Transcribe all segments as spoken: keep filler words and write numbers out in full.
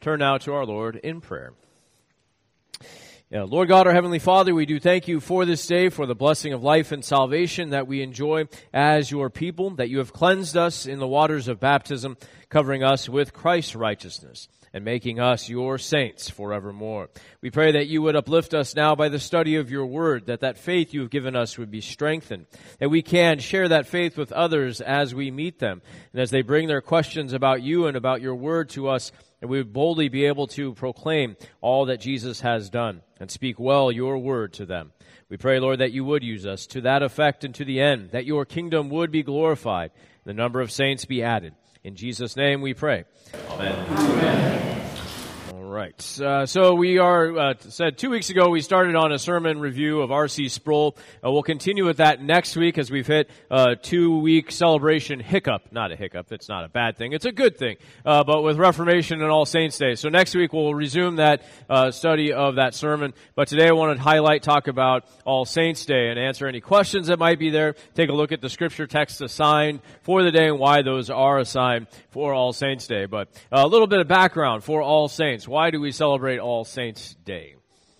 turn now to our Lord in prayer. Yeah, Lord God, our Heavenly Father, we do thank you for this day, for the blessing of life and salvation that we enjoy as your people, that you have cleansed us in the waters of baptism, covering us with Christ's righteousness and making us your saints forevermore. We pray that you would uplift us now by the study of your word, that that faith you have given us would be strengthened, that we can share that faith with others as we meet them, and as they bring their questions about you and about your word to us, and we would boldly be able to proclaim all that Jesus has done and speak well your word to them. We pray, Lord, that you would use us to that effect and to the end, that your kingdom would be glorified, the number of saints be added. In Jesus' name we pray. Amen. Amen. All right. Uh, so we are, uh, said two weeks ago, we started on a sermon review of R C Sproul. Uh, we'll continue with that next week as we've hit a two-week celebration hiccup. Not a hiccup. It's not a bad thing. It's a good thing. Uh, but with Reformation and All Saints Day. So next week we'll resume that uh, study of that sermon. But today I want to highlight, talk about All Saints Day and answer any questions that might be there. Take a look at the scripture texts assigned for the day and why those are assigned for All Saints Day. But uh, a little bit of background for All Saints. Why do we celebrate All Saints Day?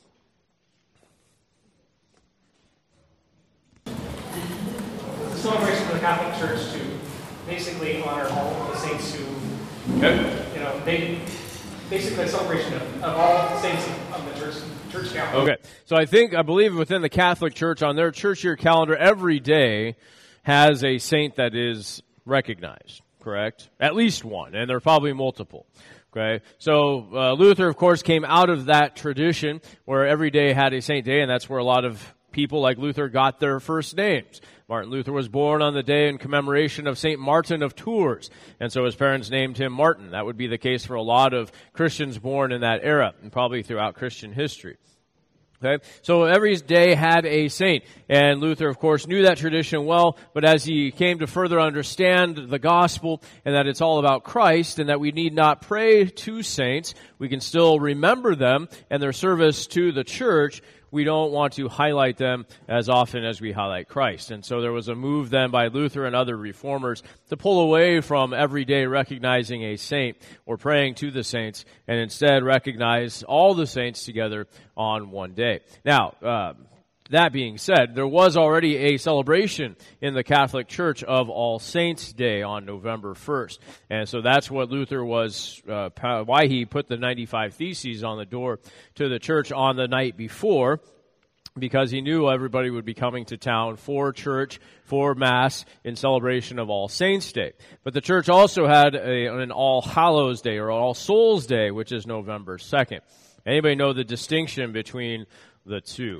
It's a celebration of the Catholic Church to basically honor all of the saints who, okay. you know, they basically a celebration of, of all the saints of the church, church calendar. Okay, so I think, I believe within the Catholic Church, on their church year calendar, every day has a saint that is recognized, correct? At least one, and there are probably multiple. Okay, so uh, Luther, of course, came out of that tradition where every day had a saint day, and that's where a lot of people like Luther got their first names. Martin Luther was born on the day in commemoration of Saint Martin of Tours, and so his parents named him Martin. That would be the case for a lot of Christians born in that era, and probably throughout Christian history. Okay, so every day had a saint, and Luther, of course, knew that tradition well, but as he came to further understand the gospel and that it's all about Christ and that we need not pray to saints, we can still remember them and their service to the church, we don't want to highlight them as often as we highlight Christ. And so there was a move then by Luther and other reformers to pull away from every day recognizing a saint or praying to the saints and instead recognize all the saints together on one day. Now, uh, that being said, there was already a celebration in the Catholic Church of All Saints Day on November first. And so that's what Luther was, uh, why he put the ninety-five Theses on the door to the church on the night before, because he knew everybody would be coming to town for church, for Mass, in celebration of All Saints Day. But the church also had a, an All Hallows Day, or All Souls Day, which is November second. Anybody know the distinction between the two?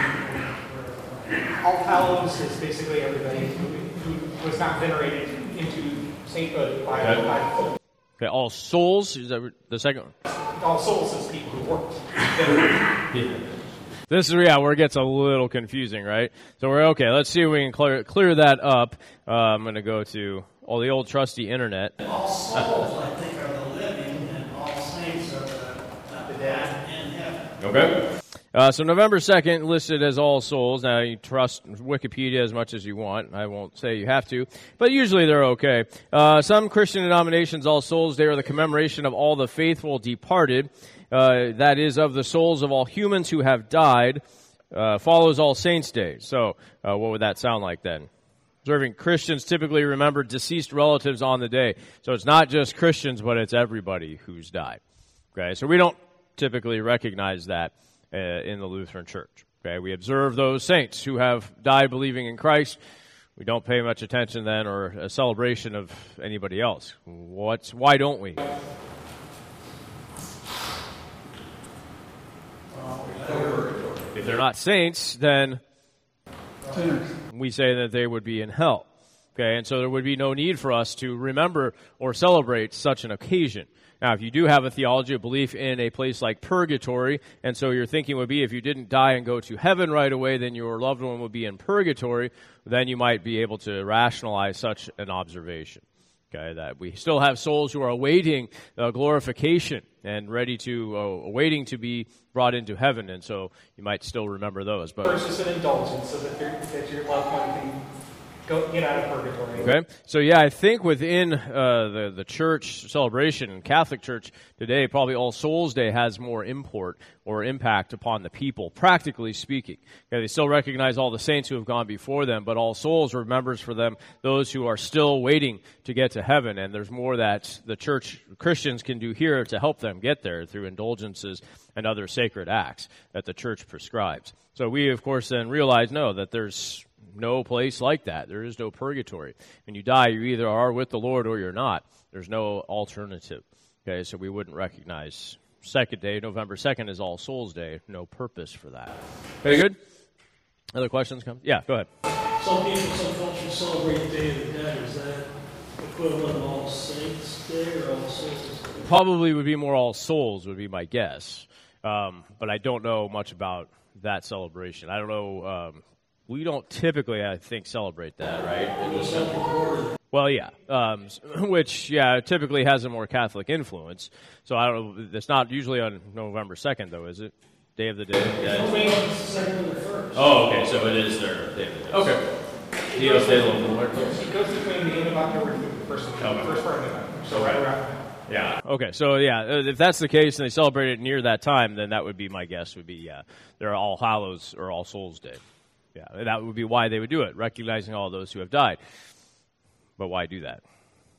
All Hallows is basically everybody who, who was not venerated into sainthood by okay. by Okay, All Souls, is that the second one? All Souls is people who weren't. Yeah. This is, yeah, where it gets a little confusing, right? So we're, okay, let's see if we can clear, clear that up. Uh, I'm going to go to, oh, the old trusty internet. All souls, I think, are the living, and all saints are the, uh, the dead in heaven. Okay. Uh, so November second listed as All Souls. Now, you trust Wikipedia as much as you want. I won't say you have to, but usually they're okay. Uh, some Christian denominations, All Souls Day, are the commemoration of all the faithful departed. Uh, that is, of the souls of all humans who have died, uh, follows All Saints Day. So, uh, what would that sound like then? Observing Christians typically remember deceased relatives on the day. So it's not just Christians, but it's everybody who's died. Okay, so we don't typically recognize that uh, in the Lutheran Church. Okay, we observe those saints who have died believing in Christ. We don't pay much attention then, or a celebration of anybody else. What's, why don't we? If they're not saints, then we say that they would be in hell. Okay, and so there would be no need for us to remember or celebrate such an occasion. Now, if you do have a theology of belief in a place like purgatory, and so your thinking would be if you didn't die and go to heaven right away, then your loved one would be in purgatory, then you might be able to rationalize such an observation. Okay, that we still have souls who are awaiting uh, glorification and ready to, uh, waiting to be brought into heaven, and so you might still remember those. But first, it's an indulgence so that, that your loved one can go get out of purgatory. Okay, so yeah, I think within uh, the the church celebration, Catholic Church today, probably All Souls Day has more import or impact upon the people, practically speaking. Okay, they still recognize all the saints who have gone before them, but All Souls remembers for them those who are still waiting to get to heaven, and there's more that the church Christians can do here to help them get there through indulgences and other sacred acts that the church prescribes. So we, of course, then realize, no, that there's no place like that. There is no purgatory. When you die, you either are with the Lord or you're not. There's no alternative. Okay, so we wouldn't recognize second day, November second is All Souls Day. No purpose for that. Very good? Other questions come? Yeah, go ahead. Some people, some cultures celebrate the Day of the Dead. Is that equivalent of All Saints Day or All Souls Day? Probably would be more All Souls would be my guess. Um, but I don't know much about that celebration. I don't know. Um, we don't typically, I think, celebrate that, right? Well, yeah, um, which, yeah, typically has a more Catholic influence. So I don't know. It's not usually on November second, though, is it? Day of the Dead? It's the second and the first. Oh, okay, so it is their Day of the Dead. Okay. Dios de los Muertos. It goes between the end of October and the first, Okay. first part of November. So right around. Yeah. Okay. So yeah, if that's the case and they celebrate it near that time, then that would be my guess. Would be yeah, they're All Hallows or All Souls Day. Yeah, that would be why they would do it, recognizing all those who have died. But why do that?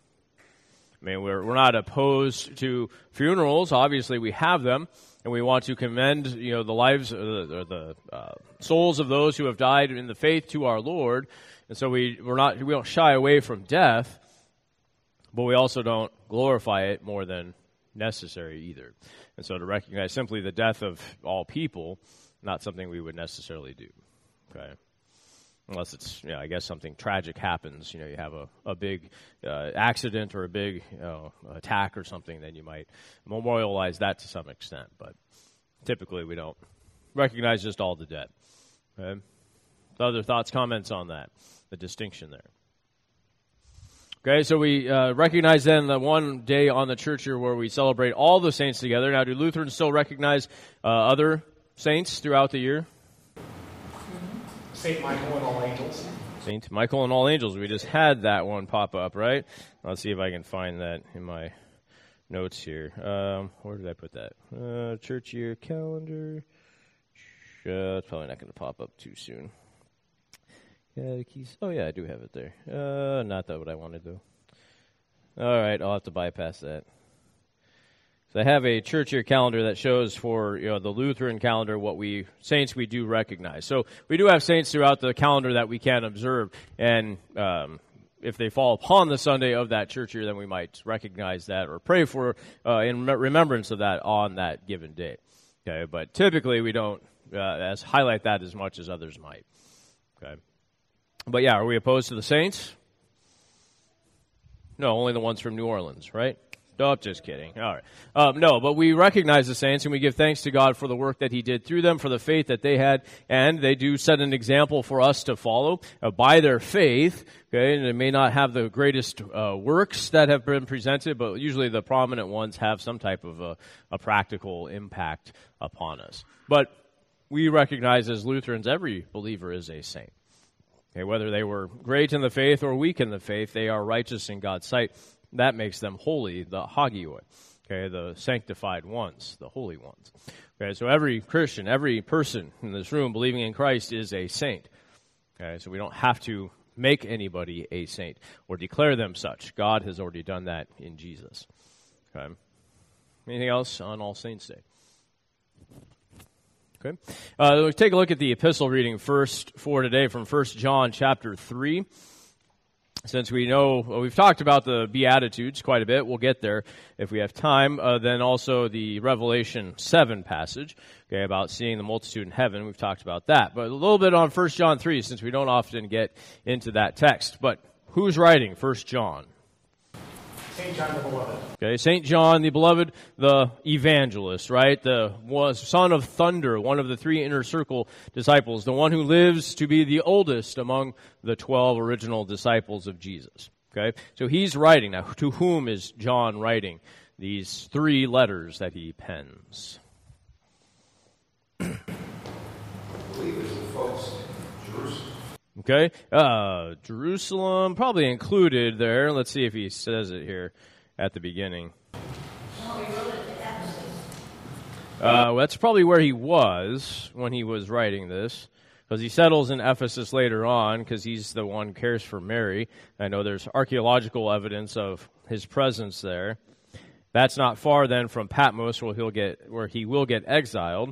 I mean, we're we're not opposed to funerals. Obviously, we have them, and we want to commend you know the lives or the, or the uh, souls of those who have died in the faith to our Lord. And so we we're not we don't shy away from death. But we also don't glorify it more than necessary either. And so to recognize simply the death of all people, not something we would necessarily do. Okay? Unless it's, you know, I guess something tragic happens. You know, you have a, a big uh, accident or a big you know, attack or something, then you might memorialize that to some extent. But typically we don't recognize just all the dead. Okay? Other thoughts, comments on that, the distinction there? Okay, so we uh, recognize then the one day on the church year where we celebrate all the saints together. Now, do Lutherans still recognize uh, other saints throughout the year? Saint Michael and all angels. Saint Michael and all angels. We just had that one pop up, right? Let's see if I can find that in my notes here. Um, where did I put that? Uh, church year calendar. Uh, it's probably not going to pop up too soon. Yeah, the keys. Oh, yeah, I do have it there. Uh, not that what I wanted, though. All right, I'll have to bypass that. So I have a church year calendar that shows for you know the Lutheran calendar what we saints we do recognize. So we do have saints throughout the calendar that we can observe, and um, if they fall upon the Sunday of that church year, then we might recognize that or pray for uh, in remembrance of that on that given day. Okay, but typically we don't uh, as highlight that as much as others might. Okay. But yeah, are we opposed to the saints? No, only the ones from New Orleans, right? No, just kidding. All right. Um, no, but we recognize the saints, and we give thanks to God for the work that He did through them, for the faith that they had, and they do set an example for us to follow uh, by their faith. Okay, and they may not have the greatest uh, works that have been presented, but usually the prominent ones have some type of a, a practical impact upon us. But we recognize as Lutherans, every believer is a saint. Okay, whether they were great in the faith or weak in the faith, they are righteous in God's sight. That makes them holy, the hagioi, okay, the sanctified ones, the holy ones. Okay, so every Christian, every person in this room believing in Christ is a saint. Okay, so we don't have to make anybody a saint or declare them such. God has already done that in Jesus. Okay. Anything else on All Saints Day? Okay. Uh, let's take a look at the epistle reading first for today from First John chapter three. Since we know, well, we've talked about the Beatitudes quite a bit, we'll get there if we have time. Uh, then also the Revelation seven passage, okay, about seeing the multitude in heaven. We've talked about that. But a little bit on First John three, since we don't often get into that text. But who's writing First John? Saint John the Beloved. Okay, Saint John the Beloved, the evangelist, right? The was son of thunder, one of the three inner circle disciples, the one who lives to be the oldest among the twelve original disciples of Jesus. Okay, so he's writing. Now, to whom is John writing these three letters that he pens? Believers of folks in Jerusalem. Okay, uh, Jerusalem, probably included there. Let's see if he says it here at the beginning. Uh, that's probably where he was when he was writing this, because he settles in Ephesus later on, because he's the one who cares for Mary. I know there's archaeological evidence of his presence there. That's not far then from Patmos, where he'll get where he will get exiled.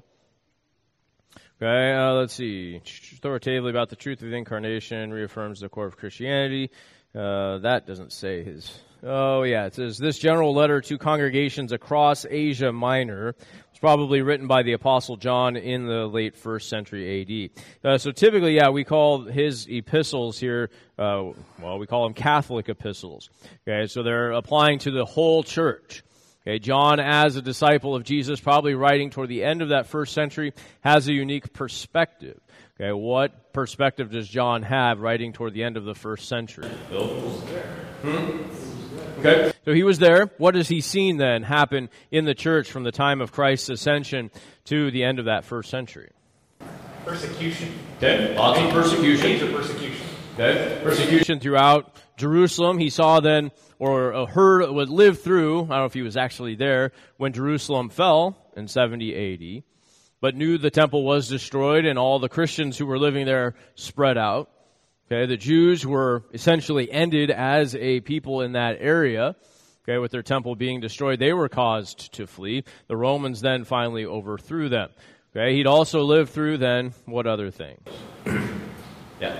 Okay, uh, let's see. Authoritatively about the truth of the incarnation, reaffirms the core of Christianity. Uh, that doesn't say his. Oh, yeah, it says, this general letter to congregations across Asia Minor was probably written by the Apostle John in the late first century A D. Uh, so typically, yeah, we call his epistles here, uh, well, we call them Catholic epistles. Okay, so they're applying to the whole church. Okay, John, as a disciple of Jesus, probably writing toward the end of that first century, has a unique perspective. Okay, what perspective does John have writing toward the end of the first century? Bill? Hmm? Okay. So he was there. What has he seen then happen in the church from the time of Christ's ascension to the end of that first century? Persecution. Okay, lots of persecution. Major persecution. Okay, persecution throughout Jerusalem. He saw then, or heard, would live through, I don't know if he was actually there, when Jerusalem fell in seventy A D, but knew the temple was destroyed and all the Christians who were living there spread out. Okay, the Jews were essentially ended as a people in that area. Okay, with their temple being destroyed, they were caused to flee. The Romans then finally overthrew them. Okay, he'd also lived through then what other things? Yeah.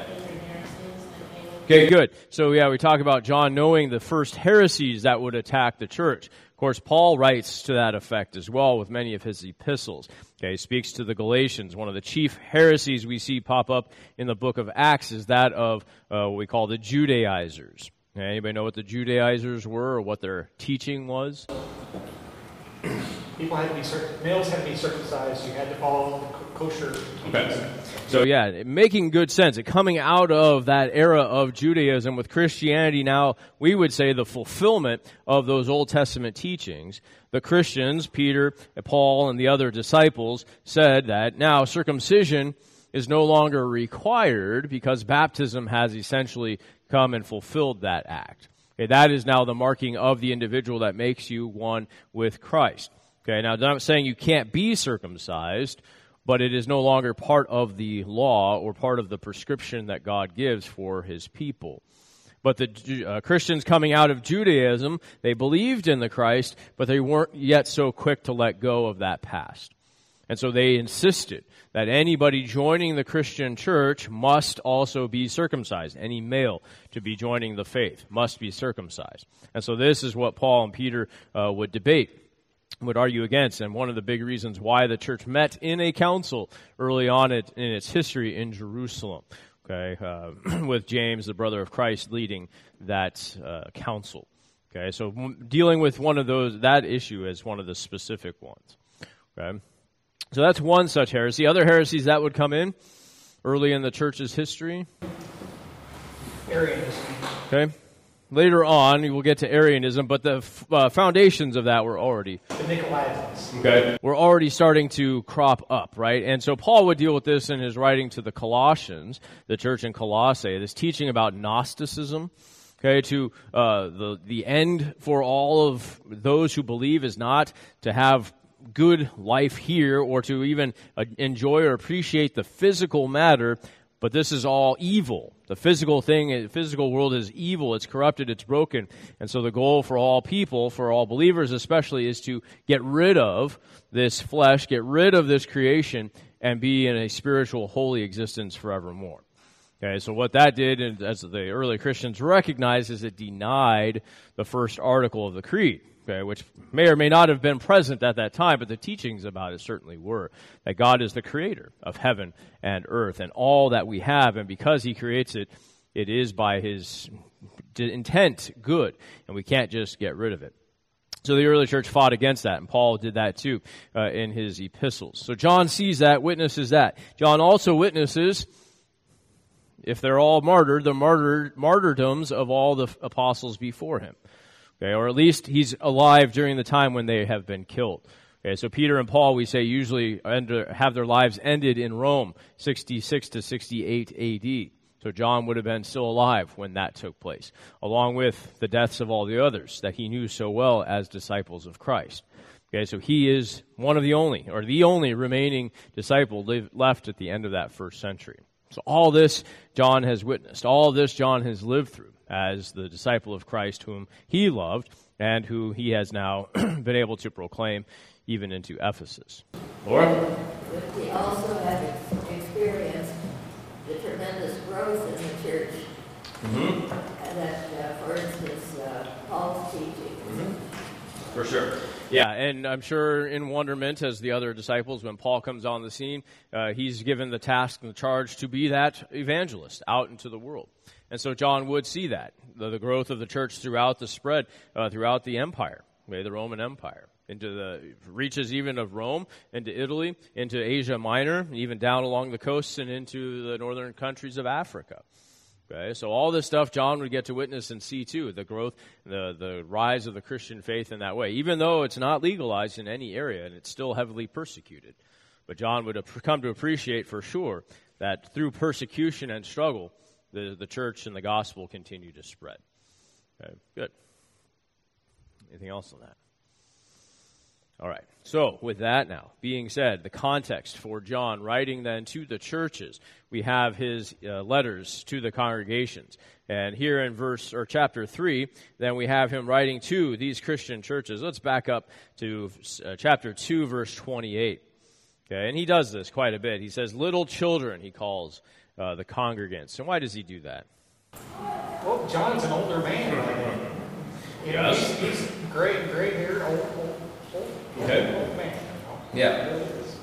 Okay, good. So yeah, we talk about John knowing the first heresies that would attack the church. Of course, Paul writes to that effect as well with many of his epistles. Okay, he speaks to the Galatians. One of the chief heresies we see pop up in the book of Acts is that of uh, what we call the Judaizers. Okay, anybody know what the Judaizers were or what their teaching was? People had to be circ- males had to be circumcised. You had to follow the kosher teachings. Okay. So yeah, making good sense. Coming out of that era of Judaism with Christianity now, we would say the fulfillment of those Old Testament teachings. The Christians, Peter, Paul, and the other disciples said that now circumcision is no longer required because baptism has essentially come and fulfilled that act. Okay, that is now the marking of the individual that makes you one with Christ. Okay, now I'm not saying you can't be circumcised, but it is no longer part of the law or part of the prescription that God gives for his people. But the uh, Christians coming out of Judaism, they believed in the Christ, but they weren't yet so quick to let go of that past. And so they insisted that anybody joining the Christian church must also be circumcised. Any male to be joining the faith must be circumcised. And so this is what Paul and Peter uh, would debate, would argue against, and one of the big reasons why the church met in a council early on it, in its history in Jerusalem, okay, uh, with James, the brother of Christ, leading that uh, council. Okay, so w- dealing with one of those, that issue as one of the specific ones. Okay, so that's one such heresy. Other heresies that would come in early in the church's history. Arianism. Okay. Later on, we will get to Arianism, but the uh, foundations of that were already The Nicolaitans. okay. We're already starting to crop up, right? And so Paul would deal with this in his writing to the Colossians, the church in Colossae, this teaching about Gnosticism. Okay, to uh, the the end for all of those who believe is not to have good life here or to even uh, enjoy or appreciate the physical matter, but this is all evil. The physical thing, the physical world is evil. It's corrupted. It's broken. And so the goal for all people, for all believers especially, is to get rid of this flesh, get rid of this creation, and be in a spiritual, holy existence forevermore. Okay, so what that did, and as the early Christians recognized, is it denied the first article of the creed. Okay, which may or may not have been present at that time, but the teachings about it certainly were. That God is the creator of heaven and earth and all that we have, and because he creates it, it is by his intent good, and we can't just get rid of it. So the early church fought against that, and Paul did that too uh, in his epistles. So John sees that, witnesses that. John also witnesses, if they're all martyred, the martyr, martyrdoms of all the apostles before him. Okay, or at least he's alive during the time when they have been killed. Okay, so Peter and Paul, we say, usually end, have their lives ended in Rome, sixty-six to sixty-eight A D. So John would have been still alive when that took place, along with the deaths of all the others that he knew so well as disciples of Christ. Okay, so he is one of the only, or the only remaining disciple live, left at the end of that first century. So all this John has witnessed. All this John has lived through as the disciple of Christ whom he loved and who he has now been able to proclaim even into Ephesus. Laura? But we also have ex- experienced the tremendous growth in the church. Mm-hmm. And that, uh, for instance, uh, Paul's teaching. Mm-hmm. For sure. Yeah, and I'm sure in wonderment as the other disciples, when Paul comes on the scene, uh, he's given the task and the charge to be that evangelist out into the world. And so John would see that, the, the growth of the church throughout the spread, uh, throughout the empire, okay, the Roman Empire, into the reaches even of Rome, into Italy, into Asia Minor, even down along the coasts and into the northern countries of Africa. Okay, so all this stuff John would get to witness and see too, the growth, the, the rise of the Christian faith in that way, even though it's not legalized in any area and it's still heavily persecuted. But John would have come to appreciate for sure that through persecution and struggle, the, the church and the gospel continue to spread. Okay, good. Anything else on that? All right. So with that now being said, the context for John writing then to the churches, we have his uh, letters to the congregations. And here in verse or chapter three, then we have him writing to these Christian churches. Let's back up to uh, chapter two, verse twenty-eight. Okay, and he does this quite a bit. He says, little children, he calls uh, the congregants. And why does he do that? Well, John's an older man. Like, you know, Yes. he's, he's gray, gray-haired, old, old, old, Okay. old man. You know? Yeah.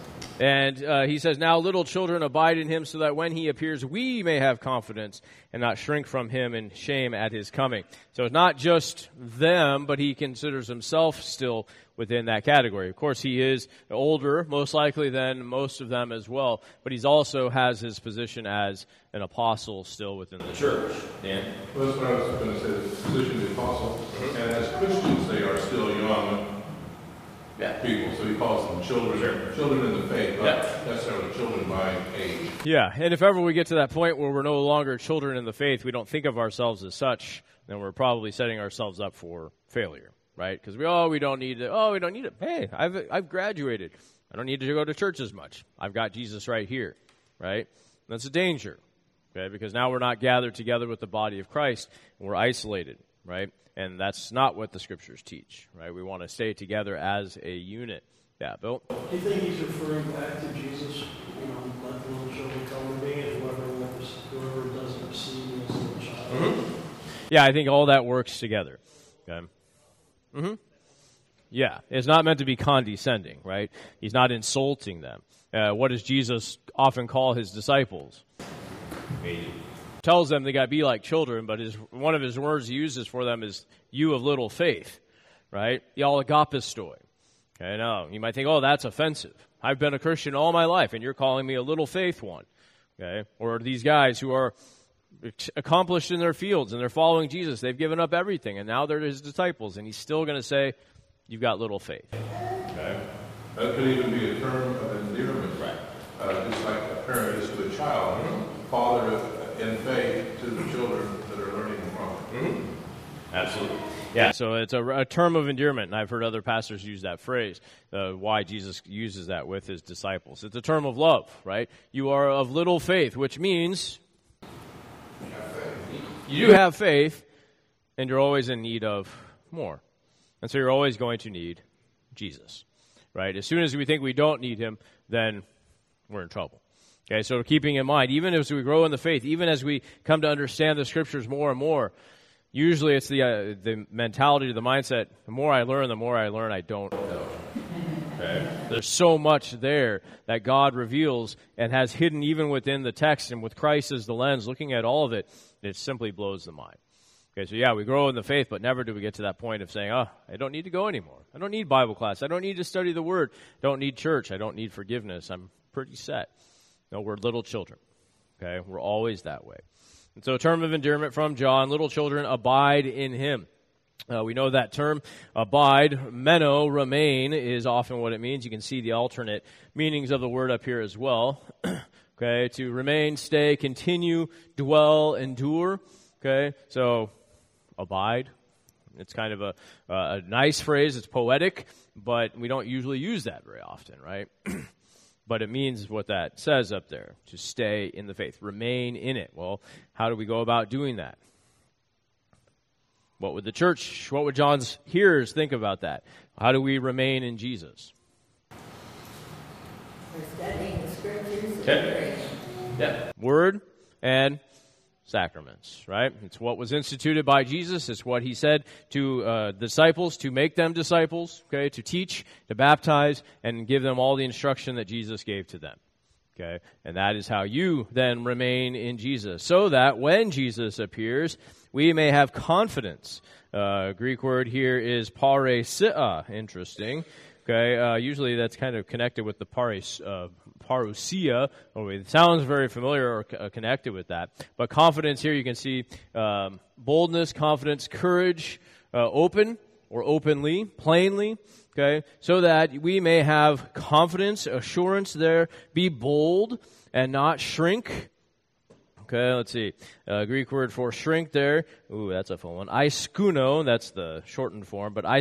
And uh, he says, now little children abide in him so that when he appears, we may have confidence and not shrink from him in shame at his coming. So it's not just them, but he considers himself still within that category. Of course, he is older, most likely than most of them as well, but he also has his position as an apostle still within the church. Dan? Well, that's what I was going to say, the position of the apostle. And as Christians, they are still young Yeah. people, so he calls them children, Sure. children in the faith, not Yeah. necessarily children by age. Yeah, and if ever we get to that point where we're no longer children in the faith, we don't think of ourselves as such, then we're probably setting ourselves up for failure, right? Because we, oh, we don't need it. Oh, we don't need it. Hey, I've I've graduated. I don't need to go to church as much. I've got Jesus right here, right? That's a danger, okay? Because now we're not gathered together with the body of Christ, and we're isolated, right? And that's not what the Scriptures teach, right? We want to stay together as a unit. Yeah, Bill? Do you think he's referring back to Jesus, you know, let the little children come to me, and whoever, whoever doesn't receive me as a little child? Mm-hmm. Yeah, I think all that works together. Okay. Mm-hmm. Yeah, it's not meant to be condescending, right? He's not insulting them. Uh, what does Jesus often call his disciples? He tells them they got to be like children, but his, one of his words he uses for them is "you of little faith," right? The alagapistoi. Okay, now you might think, "Oh, that's offensive. I've been a Christian all my life, and you're calling me a little faith one." Okay, or these guys who are accomplished in their fields and they're following Jesus. They've given up everything, and now they're his disciples, and he's still going to say, "You've got little faith." Okay? That could even be a term of endearment. Right. Uh, just like a parent is to a child, mm-hmm. father in faith to the children that are learning from him. Mm-hmm. Absolutely. Yeah, so it's a, a term of endearment, and I've heard other pastors use that phrase, uh, why Jesus uses that with his disciples. It's a term of love, right? You are of little faith, which means you do have faith, and you're always in need of more. And so you're always going to need Jesus, right? As soon as we think we don't need him, then we're in trouble. Okay, so keeping in mind, even as we grow in the faith, even as we come to understand the Scriptures more and more, usually it's the uh, the mentality, the mindset, the more I learn, the more I learn I don't know. Okay? There's so much there that God reveals and has hidden even within the text, and with Christ as the lens, looking at all of it, it simply blows the mind. Okay, so yeah, we grow in the faith, but never do we get to that point of saying, oh, I don't need to go anymore. I don't need Bible class. I don't need to study the Word. I don't need church. I don't need forgiveness. I'm pretty set. No, we're little children. Okay, we're always that way. And so a term of endearment from John, little children, abide in him. Uh, we know that term, abide, meno, remain, is often what it means. You can see the alternate meanings of the word up here as well. Okay, Okay, to remain, stay, continue, dwell, endure. Okay, so abide. It's kind of a, uh, a nice phrase. It's poetic, but we don't usually use that very often, right? But it means what that says up there, to stay in the faith, remain in it. Well, how do we go about doing that? What would the church, what would John's hearers think about that? How do we remain in Jesus? We're studying the scriptures and Okay. praying. Yeah. Word and sacraments, right? It's what was instituted by Jesus. It's what he said to uh, disciples, to make them disciples, okay, to teach, to baptize, and give them all the instruction that Jesus gave to them, okay? And that is how you then remain in Jesus, so that when Jesus appears, we may have confidence. Uh, Greek word here is parousia, interesting. Okay, uh, usually that's kind of connected with the paris, uh, parousia. Oh, it sounds very familiar or uh, connected with that. But confidence here, you can see um, boldness, confidence, courage, uh, open or openly, plainly. Okay, so that we may have confidence, assurance there, be bold and not shrink. Okay, let's see. Uh, Greek word for shrink there. Ooh, that's a fun one. Iskuno, that's the shortened form, but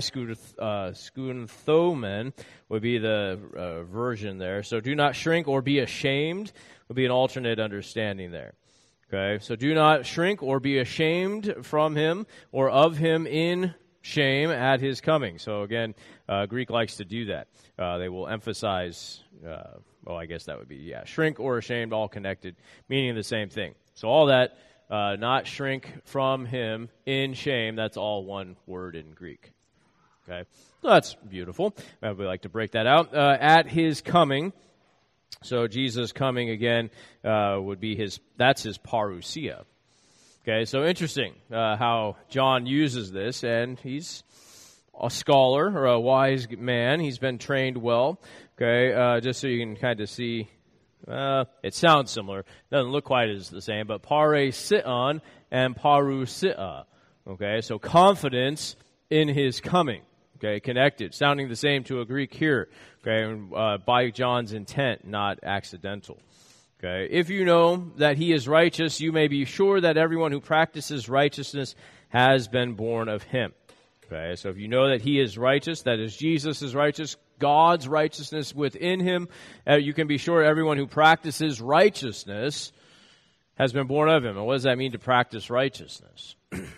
iskunthomen uh, would be the uh, version there. So do not shrink or be ashamed would be an alternate understanding there. Okay, so do not shrink or be ashamed from him or of him in shame at his coming. So again, uh, Greek likes to do that. Uh, they will emphasize, uh, well, I guess that would be, yeah, shrink or ashamed, all connected, meaning the same thing. So all that, uh, not shrink from him in shame, that's all one word in Greek. Okay, so that's beautiful. Uh, we like to break that out. Uh, at his coming, so Jesus coming again uh, would be his, that's his parousia. Okay, so interesting uh, how John uses this, and he's a scholar or a wise man. He's been trained well. Okay, uh, just so you can kind of see, uh, it sounds similar. Doesn't look quite as the same, but pareision and parousia. Okay, so confidence in his coming. Okay, connected, sounding the same to a Greek here. Okay, uh, by John's intent, not accidental. Okay, if you know that he is righteous, you may be sure that everyone who practices righteousness has been born of him. Okay, so if you know that he is righteous, that is, Jesus is righteous, God's righteousness within him, uh, you can be sure everyone who practices righteousness has been born of him. And what does that mean to practice righteousness?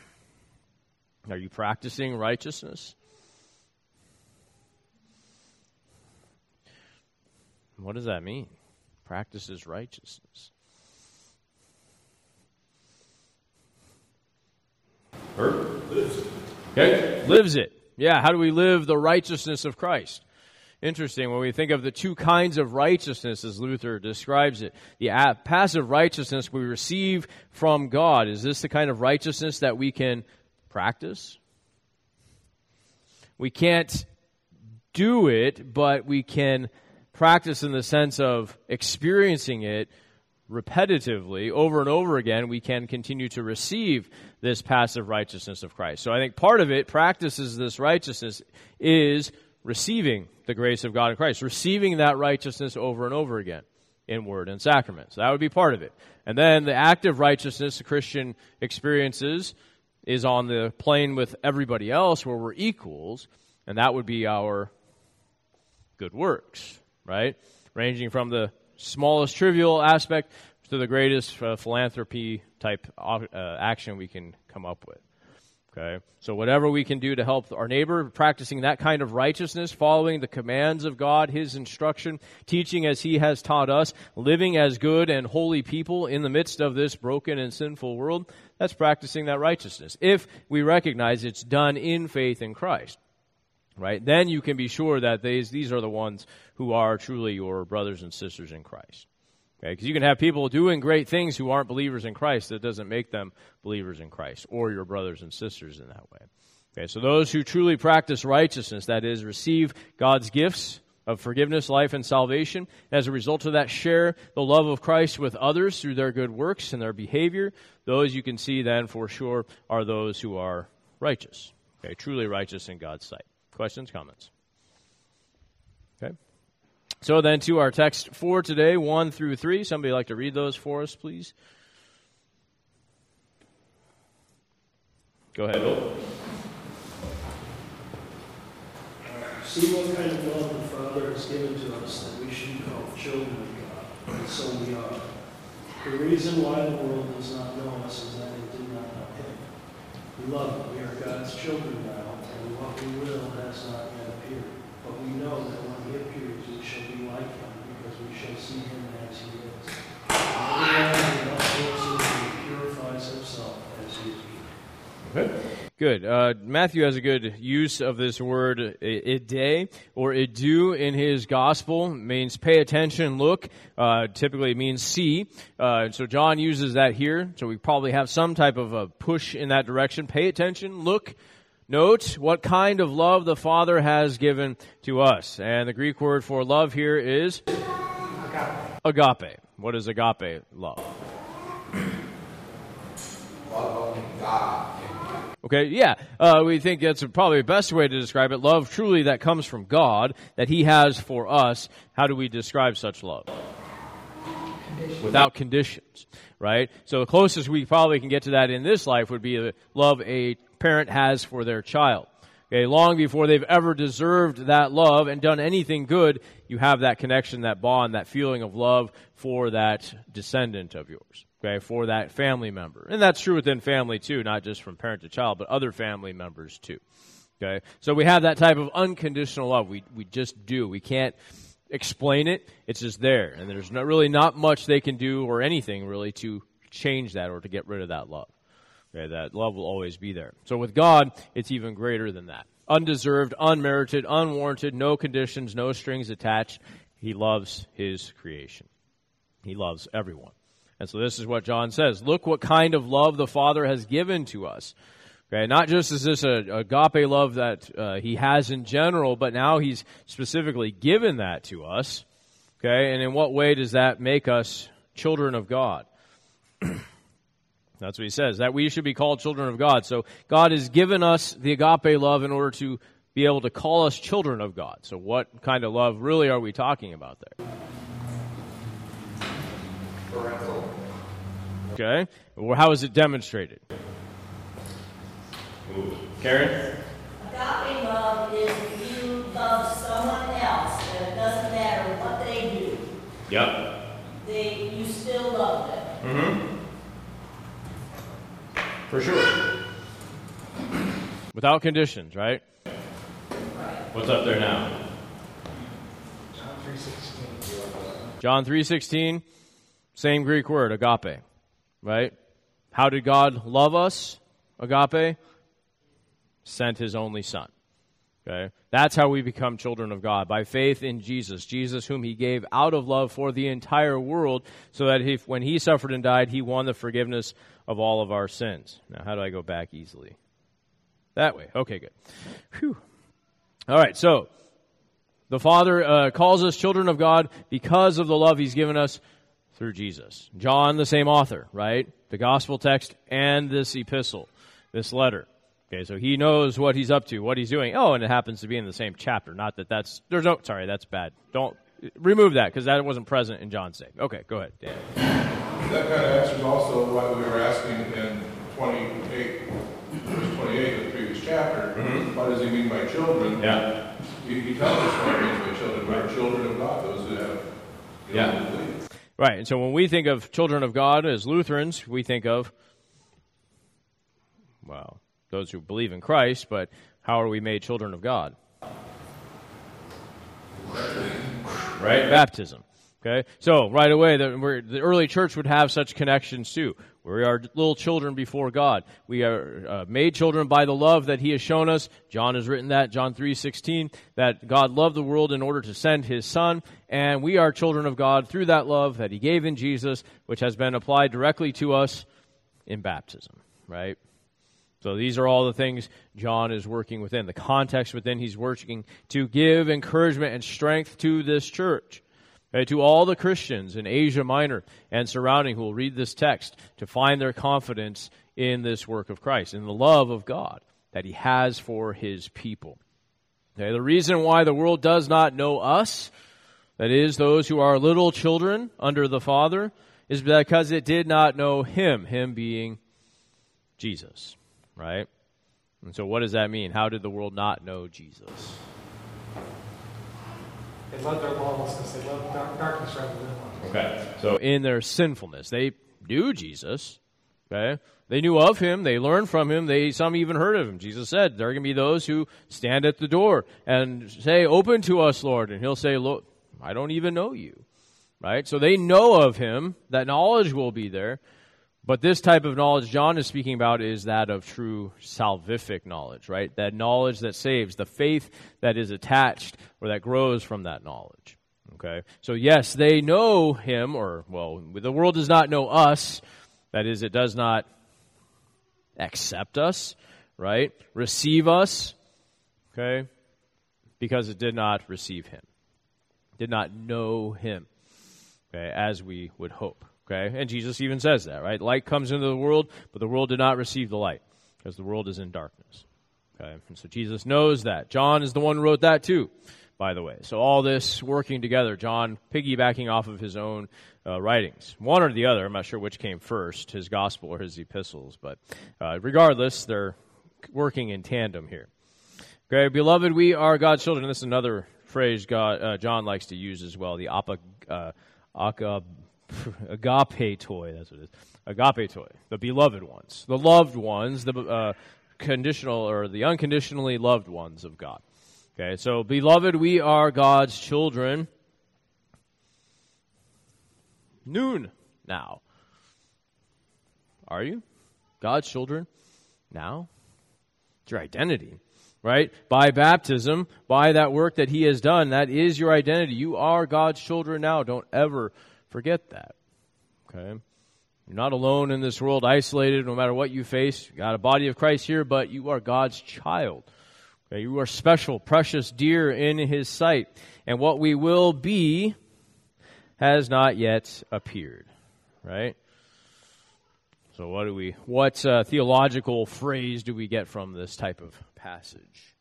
Are you practicing righteousness? What does that mean? Practices righteousness. Or okay, lives it. Yeah, how do we live the righteousness of Christ? Interesting, when we think of the two kinds of righteousness as Luther describes it. The uh, passive righteousness we receive from God. Is this the kind of righteousness that we can practice? We can't do it, but we can practice in the sense of experiencing it repetitively over and over again. We can continue to receive this passive righteousness of Christ. So I think part of it, practices this righteousness, is receiving the grace of God in Christ, receiving that righteousness over and over again in word and sacrament. So that would be part of it. And then the active righteousness the Christian experiences is on the plane with everybody else where we're equals, and that would be our good works, right? Ranging from the smallest trivial aspect to the greatest uh, philanthropy type uh, action we can come up with. Okay, so whatever we can do to help our neighbor, practicing that kind of righteousness, following the commands of God, his instruction, teaching as he has taught us, living as good and holy people in the midst of this broken and sinful world, that's practicing that righteousness. If we recognize it's done in faith in Christ, right, then you can be sure that these, these are the ones who are truly your brothers and sisters in Christ. Okay, because you can have people doing great things who aren't believers in Christ. That doesn't make them believers in Christ or your brothers and sisters in that way. Okay, so those who truly practice righteousness, that is, receive God's gifts of forgiveness, life, and salvation, and as a result of that, share the love of Christ with others through their good works and their behavior, those you can see then for sure are those who are righteous. Okay, truly righteous in God's sight. Questions, comments? Okay. So then to our text for today, one through three. Somebody like to read those for us, please? Go ahead, Bill. See what kind of love the Father has given to us that we should be called children of God, and so we are. The reason why the world does not know us is that it did not know Him. Beloved, we are God's children now, and what we will has not yet appeared. But we know that when He appears, we shall be like Him, because we shall see Him as He is. Everyone who loves us purifies himself as He is pure. Okay. Good. Uh, Matthew has a good use of this word ide or idu in his gospel. It means pay attention, look. Uh, typically it means see. Uh, so John uses that here. So we probably have some type of a push in that direction. Pay attention, look. Note what kind of love the Father has given to us. And the Greek word for love here is agape. What is agape love? Love of God. Okay, yeah, uh, we think that's probably the best way to describe it. Love truly that comes from God, that He has for us. How do we describe such love? Conditions. Without conditions, right? So the closest we probably can get to that in this life would be the love a parent has for their child. Okay, long before they've ever deserved that love and done anything good, you have that connection, that bond, that feeling of love for that descendant of yours. Okay, for that family member. And that's true within family too, not just from parent to child, but other family members too. Okay, so we have that type of unconditional love. We we just do. We can't explain it. It's just there. And there's not really not much they can do or anything really to change that or to get rid of that love. Okay, that love will always be there. So with God, it's even greater than that. Undeserved, unmerited, unwarranted, no conditions, no strings attached. He loves His creation. He loves everyone. And so this is what John says. Look what kind of love the Father has given to us. Okay, not just is this a agape love that uh, He has in general, but now He's specifically given that to us. Okay, and in what way does that make us children of God? That's what He says, that we should be called children of God. So God has given us the agape love in order to be able to call us children of God. So what kind of love really are we talking about there? Parental. Okay. Well, how is it demonstrated? Ooh. Karen? Agape love is when you love someone else, and it doesn't matter what they do. Yep. They, you still love them. Mm-hmm. For sure. Without conditions, right? Right. What's up there now? John three sixteen. John three sixteen, same Greek word, agape, right? How did God love us? Agape? Sent His only Son. Okay? That's how we become children of God, by faith in Jesus. Jesus whom He gave out of love for the entire world, so that if, when He suffered and died, He won the forgiveness of all of our sins. Now, how do I go back easily? That way. Okay, good. Whew. All right, so the Father uh, calls us children of God because of the love He's given us through Jesus. John, the same author, right? The gospel text and this epistle, this letter. Okay, so he knows what he's up to, what he's doing. Oh, and it happens to be in the same chapter. Not that that's, there's no, sorry, that's bad. Don't, remove that, because that wasn't present in John's day. Okay, go ahead, Dan. That kind of answers also what we were asking in twenty-eight, verse twenty-eight of the previous chapter. Mm-hmm. What does he mean by children? Yeah. He, he tells us what he means by children. We're children of God, those who have the Yeah. belief. Right, and so when we think of children of God as Lutherans, we think of, well, those who believe in Christ, but how are we made children of God? Right? Baptism. Okay? So, right away, the, we're, the early church would have such connections too. We are little children before God. We are uh, made children by the love that He has shown us. John has written that, John three sixteen, that God loved the world in order to send His Son, and we are children of God through that love that He gave in Jesus, which has been applied directly to us in baptism. Right? So these are all the things John is working within, the context within he's working to give encouragement and strength to this church. Okay, to all the Christians in Asia Minor and surrounding who will read this text to find their confidence in this work of Christ, in the love of God that He has for His people. Okay, the reason why the world does not know us, that is, those who are little children under the Father, is because it did not know him, him being Jesus, right? And so what does that mean? How did the world not know Jesus? They loved their lawlessness. They loved dark, darkness rather than light. Okay. So in their sinfulness, they knew Jesus, okay? They knew of him. They learned from him. They Some even heard of him. Jesus said, there are going to be those who stand at the door and say, open to us, Lord. And he'll say, look, I don't even know you, right? So they know of him. That knowledge will be there. But this type of knowledge John is speaking about is that of true salvific knowledge, right? That knowledge that saves, the faith that is attached or that grows from that knowledge, okay? So yes, they know him, or, well, the world does not know us. That is, it does not accept us, right? Receive us, okay? Because it did not receive him. Did not know him, okay, as we would hope. Okay, and Jesus even says that, right? Light comes into the world, but the world did not receive the light, because the world is in darkness. Okay, and so Jesus knows that. John is the one who wrote that too, by the way. So all this working together, John piggybacking off of his own uh, writings. One or the other, I'm not sure which came first, his gospel or his epistles, but uh, regardless, they're working in tandem here. Okay, beloved, we are God's children. This is another phrase God, uh, John likes to use as well, the apa, uh, aka, agape toy, that's what it is. Agape toy, the beloved ones, the loved ones, the uh, conditional or the unconditionally loved ones of God. Okay, so beloved, we are God's children. Noon now. Are you God's children now? It's your identity, right? By baptism, by that work that he has done, that is your identity. You are God's children now. Don't ever forget that, okay? You're not alone in this world, isolated, no matter what you face. You got a body of Christ here, but you are God's child. Okay? You are special, precious, dear in his sight. And what we will be has not yet appeared, right? So what do we, what uh, theological phrase do we get from this type of passage?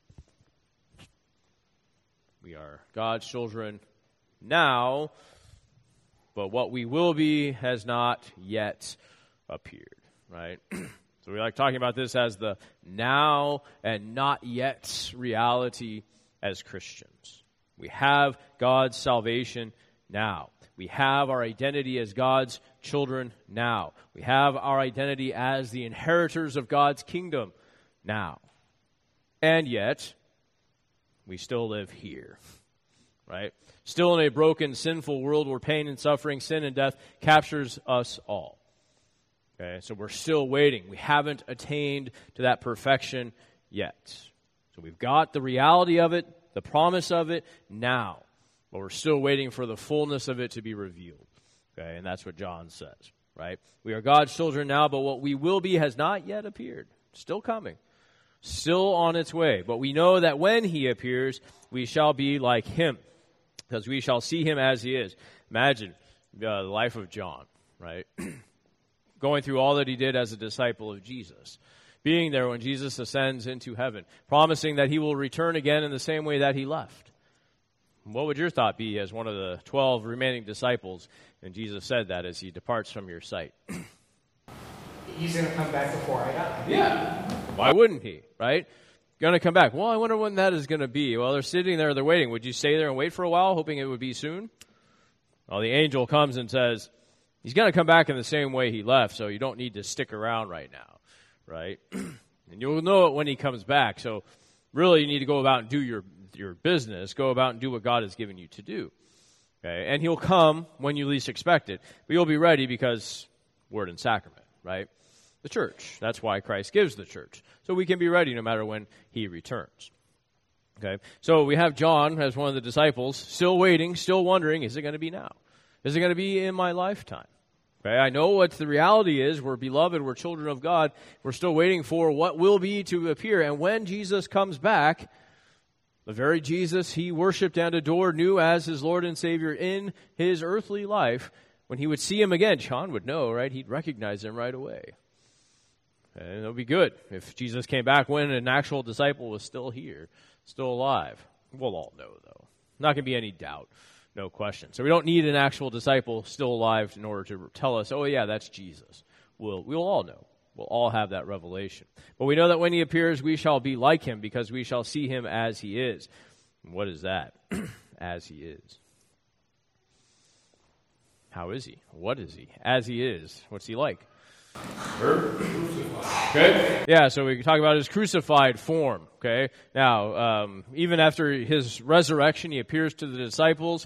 We are God's children now, but what we will be has not yet appeared, right? So we like talking about this as the now and not yet reality as Christians. We have God's salvation now. We have our identity as God's children now. We have our identity as the inheritors of God's kingdom now. And yet, we still live here, right? Still in a broken, sinful world where pain and suffering, sin and death captures us all. Okay, so we're still waiting. We haven't attained to that perfection yet. So we've got the reality of it, the promise of it now, but we're still waiting for the fullness of it to be revealed. Okay, and that's what John says, right? We are God's children now, but what we will be has not yet appeared. Still coming. Still on its way. But we know that when he appears, we shall be like him, because we shall see him as he is. Imagine uh, the life of John, right? Going through all that he did as a disciple of Jesus. Being there when Jesus ascends into heaven. Promising that he will return again in the same way that he left. What would your thought be as one of the twelve remaining disciples? And Jesus said that as he departs from your sight. He's going to come back before I die. Yeah. Why wouldn't he, right? Going to come back. Well, I wonder when that is going to be. Well, they're sitting there, they're waiting. Would you stay there and wait for a while, hoping it would be soon? Well, the angel comes and says, he's going to come back in the same way he left, so you don't need to stick around right now, right? And you'll know it when he comes back. So really you need to go about and do your, your business. Go about and do what God has given you to do. Okay? And he'll come when you least expect it. But you'll be ready because word and sacrament, right? The church. That's why Christ gives the church. So we can be ready no matter when he returns. Okay? So we have John as one of the disciples, still waiting, still wondering, is it going to be now? Is it going to be in my lifetime? Okay? I know what the reality is. We're beloved. We're children of God. We're still waiting for what will be to appear. And when Jesus comes back, the very Jesus he worshiped and adored, knew as his Lord and Savior in his earthly life, when he would see him again, John would know, right? He'd recognize him right away. And it'll be good if Jesus came back when an actual disciple was still here, still alive. We'll all know, though. Not going to be any doubt. no question. So we don't need an actual disciple still alive in order to tell us, oh yeah, that's Jesus. We'll, we'll all know. We'll all have that revelation. But we know that when he appears, we shall be like him because we shall see him as he is. And what is that? As he is. How is he? What is he? As he is. What's he like? Okay. Yeah, so we can talk about his crucified form. Okay. Now, um, even after his resurrection, he appears to the disciples.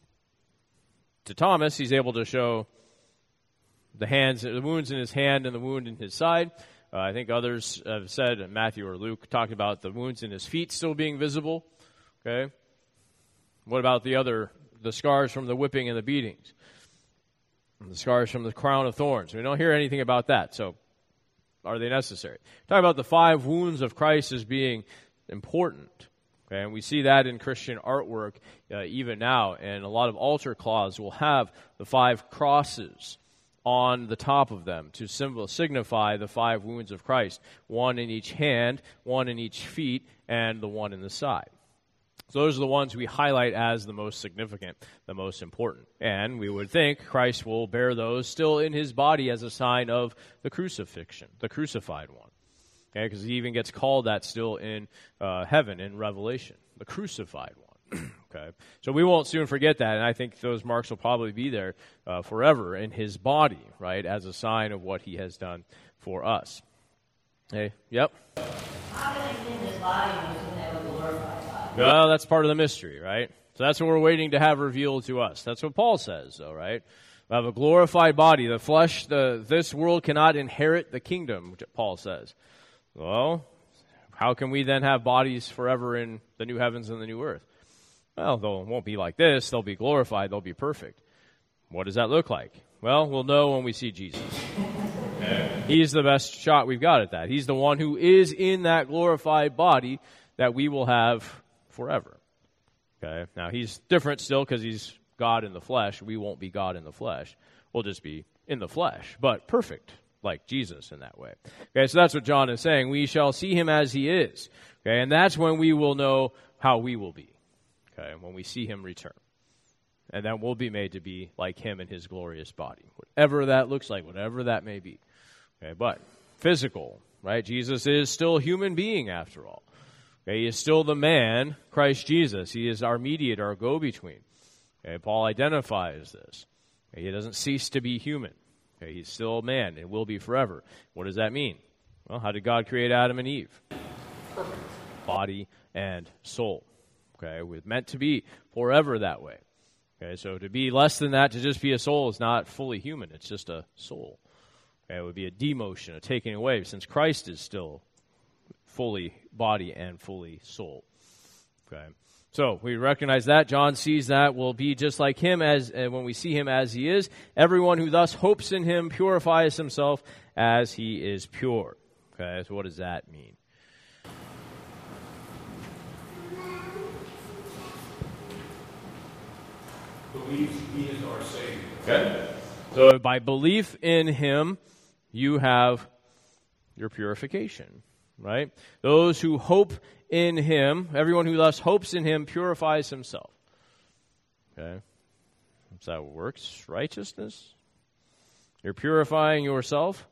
To Thomas, he's able to show the hands, the wounds in his hand and the wound in his side. Uh, I think others have said, Matthew or Luke, talking about the wounds in his feet still being visible. Okay. What about the other, the scars from the whipping and the beatings? And the scars from the crown of thorns. We don't hear anything about that, so are they necessary? Talk about the five wounds of Christ as being important. Okay, and we see that in Christian artwork uh, even now, and a lot of altar cloths will have the five crosses on the top of them to symbol, signify the five wounds of Christ. One in each hand, one in each feet, and the one in the side. So those are the ones we highlight as the most significant, the most important. And we would think Christ will bear those still in his body as a sign of the crucifixion, the crucified one. Okay, because he even gets called that still in uh, heaven in Revelation, the crucified one. Okay, so we won't soon forget that, and I think those marks will probably be there uh, forever in his body, right, as a sign of what he has done for us. Hey, yep. How can I in his body when he have a glorified body? Well, that's part of the mystery, right? So that's what we're waiting to have revealed to us. That's what Paul says, though, right? We have a glorified body. The flesh, the this world cannot inherit the kingdom, Paul says. Well, how can we then have bodies forever in the new heavens and the new earth? Well, they won't be like this. They'll be glorified. They'll be perfect. What does that look like? Well, we'll know when we see Jesus. He's the best shot we've got at that. He's the one who is in that glorified body that we will have forever. Okay. Now, he's different still because he's God in the flesh. We won't be God in the flesh. We'll just be in the flesh, but perfect, like Jesus in that way. Okay, so that's what John is saying. We shall see him as he is. Okay, and that's when we will know how we will be. Okay, when we see him return. And then we'll be made to be like him in his glorious body. Whatever that looks like, whatever that may be. Okay, but physical, right? Jesus is still a human being after all. Okay, he is still the man, Christ Jesus. He is our mediator, our go-between. Okay, Paul identifies this. Okay, he doesn't cease to be human. Okay, he's still a man and will be forever. What does that mean? Well, how did God create Adam and Eve? Perfect. Body and soul. Okay, we're meant to be forever that way. Okay, so to be less than that, to just be a soul, is not fully human. It's just a soul. Okay, it would be a demotion, a taking away, since Christ is still fully body and fully soul. Okay, so we recognize that. John sees that. We'll be just like him as uh, when we see him as he is. Everyone who thus hopes in him purifies himself as he is pure. Okay, so what does that mean? Believe he is our Savior. Okay. So by belief in him, you have your purification, right? Those who hope in him, everyone who thus hopes in him purifies himself. Okay. So that works. Righteousness. You're purifying yourself.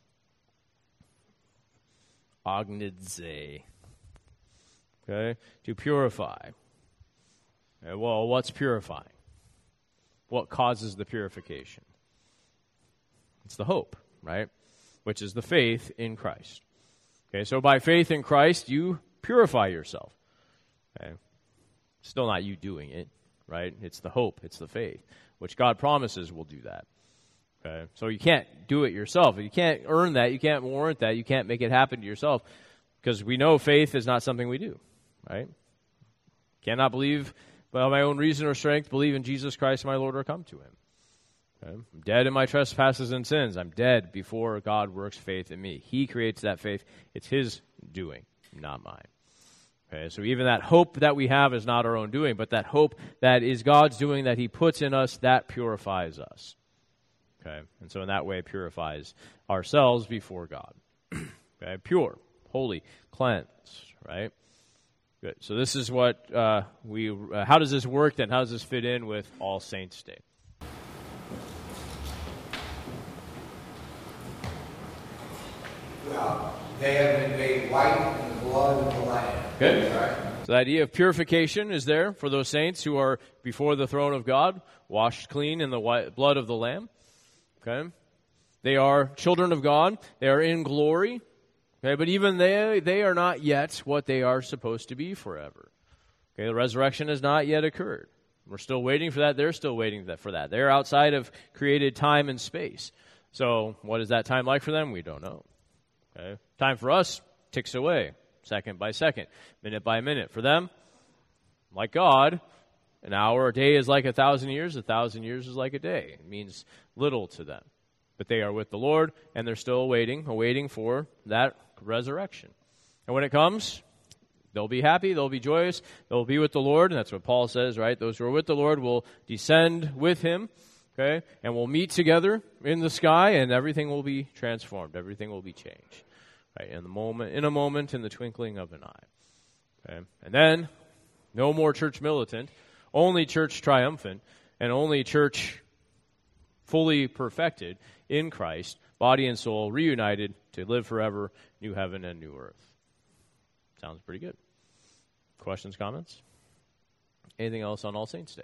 Agnidze. Okay. To purify. Okay, well, what's purifying? What causes the purification? It's the hope, right? Which is the faith in Christ. Okay, so by faith in Christ, you purify yourself. Okay, still not you doing it, right? It's the hope, it's the faith, which God promises will do that. Okay, so you can't do it yourself. You can't earn that. You can't warrant that. You can't make it happen to yourself, because we know faith is not something we do, right? Cannot believe by my own reason or strength, believe in Jesus Christ my Lord or come to him. Okay? I'm dead in my trespasses and sins. I'm dead before God works faith in me. He creates that faith. It's his doing, not mine. Okay, so even that hope that we have is not our own doing, but that hope that is God's doing, that he puts in us, that purifies us. Okay, and so in that way purifies ourselves before God. Okay, pure, holy, cleansed, right? Good. So this is what uh, we. Uh, how does this work then? How does this fit in with All Saints' Day? Well, they have been made white in the blood of the Lamb. Okay. Right? So the idea of purification is there for those saints who are before the throne of God, washed clean in the white blood of the Lamb. Okay. They are children of God. They are in glory. Okay, but even they, they are not yet what they are supposed to be forever. Okay, the resurrection has not yet occurred. We're still waiting for that. They're still waiting for that. They're outside of created time and space. So what is that time like for them? We don't know. Okay, time for us ticks away, second by second, minute by minute. For them, like God, an hour, a day is like a thousand years. A thousand years is like a day. It means little to them. But they are with the Lord, and they're still waiting, awaiting for that resurrection. And when it comes, they'll be happy, they'll be joyous, they'll be with the Lord, and that's what Paul says, right? Those who are with the Lord will descend with him, okay? And we'll meet together in the sky, and everything will be transformed. Everything will be changed, right? In the moment, in a moment, in the twinkling of an eye, okay? And then, no more church militant, only church triumphant, and only church fully perfected in Christ, body and soul reunited to live forever, new heaven and new earth. Sounds pretty good. Questions, comments? Anything else on All Saints' Day?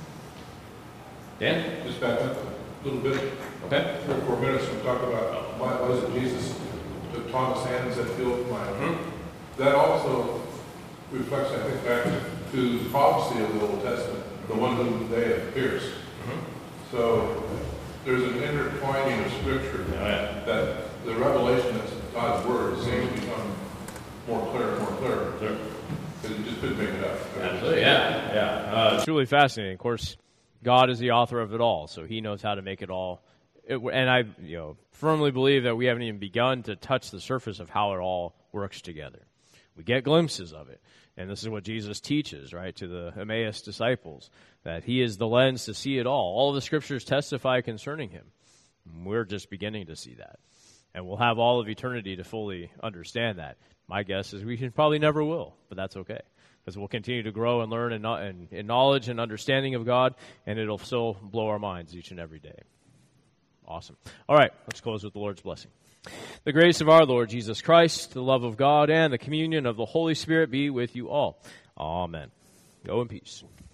Dan? Just back up a little bit. Okay. Three or four minutes, we talked about why was it Jesus took Thomas' hand and said, "Feel my." Mm-hmm. That also reflects, I think, back to the prophecy of the Old Testament, the one whom they have pierced. Mm-hmm. So there's an intertwining of Scripture Oh, yeah. that the revelation of God's Word seems to become more clear and more clear. Sure. Because you just couldn't make it up. Absolutely, yeah. yeah. Uh, it's truly fascinating. Of course, God is the author of it all, so he knows how to make it all. It, and I you know, firmly believe that we haven't even begun to touch the surface of how it all works together. We get glimpses of it. And this is what Jesus teaches, right, to the Emmaus disciples, that he is the lens to see it all. All of the Scriptures testify concerning him. We're just beginning to see that. And we'll have all of eternity to fully understand that. My guess is we should probably never will, but that's okay. Because we'll continue to grow and learn in, in, in knowledge and understanding of God, and it'll still blow our minds each and every day. Awesome. All right, let's close with the Lord's blessing. The grace of our Lord Jesus Christ, the love of God, and the communion of the Holy Spirit be with you all. Amen. Go in peace.